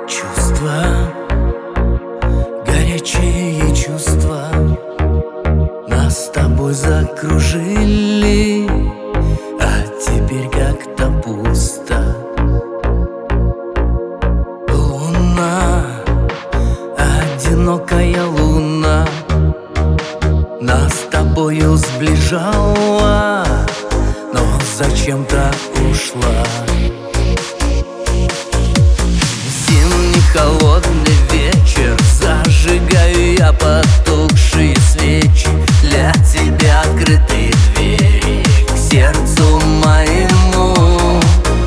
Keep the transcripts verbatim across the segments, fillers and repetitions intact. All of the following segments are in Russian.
Чувства, горячие чувства нас с тобой закружили, а теперь как-то пусто. Луна, одинокая луна, нас с тобою сближала, но зачем-то ушла. Зимний холодный вечер, зажигаю я потухшие свечи. Для тебя открытые двери к сердцу моему.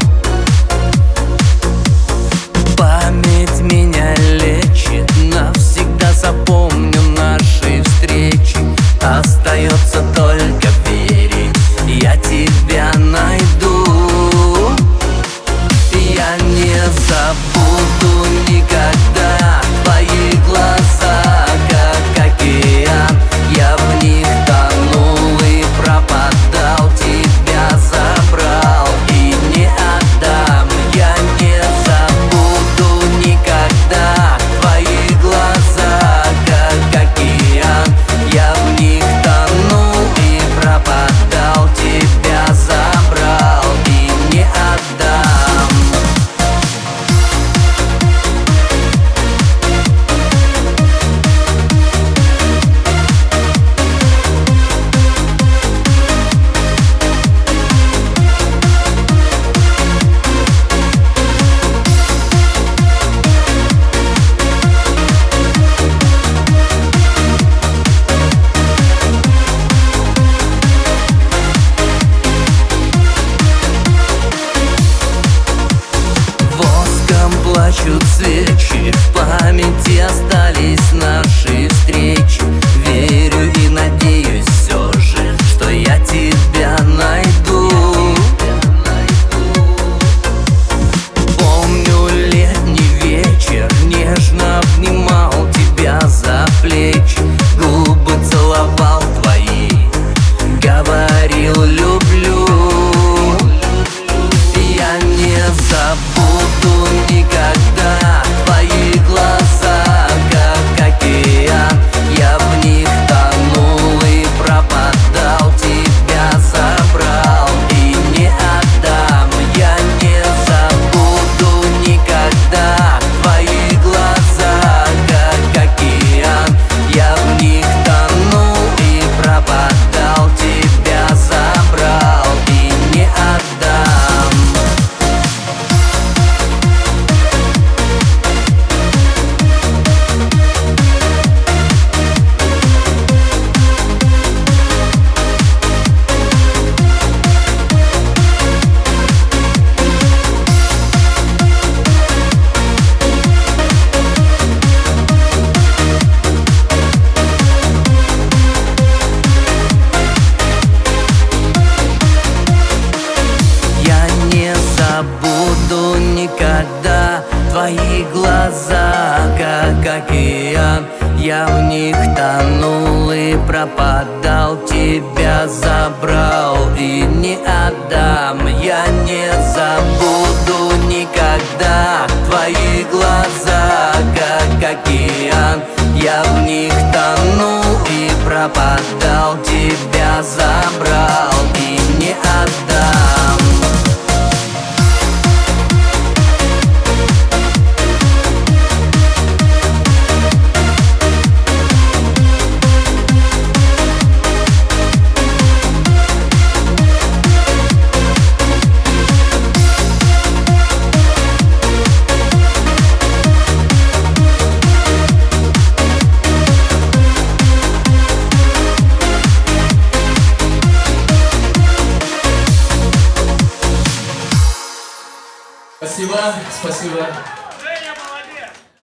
Память меня лечит, навсегда запомню наши встречи. Остается только верить, я тебя найду. Я не забуду никогда твои глаза, как океан. Я в них тонул и пропадал, тебя забрал и не отдам. Я не забуду никогда твои глаза, как океан. Я в них тонул и пропадал, тебя забрал и не отдам. Плачут свечи, в памяти остались наши встречи. Верю и надеюсь все же, что я тебя найду. Помню летний вечер, нежно обнимал тебя за плечи. Губы целовал твои, говорил люблю. Я не забуду никогда твои глаза, как океан. Я в них тонул и пропадал, тебя забрал и не отдам. Я не забуду никогда твои глаза, как океан. Я в них тонул и пропадал, тебя забрал и не отдам. Забуду никогда твои глаза, как океан. Я в них тонул и пропадал, тебя забрал и не отдам. Я не забуду никогда твои глаза, как океан. Я в них тонул и пропадал, тебя забрал и не отдам. Спасибо, спасибо.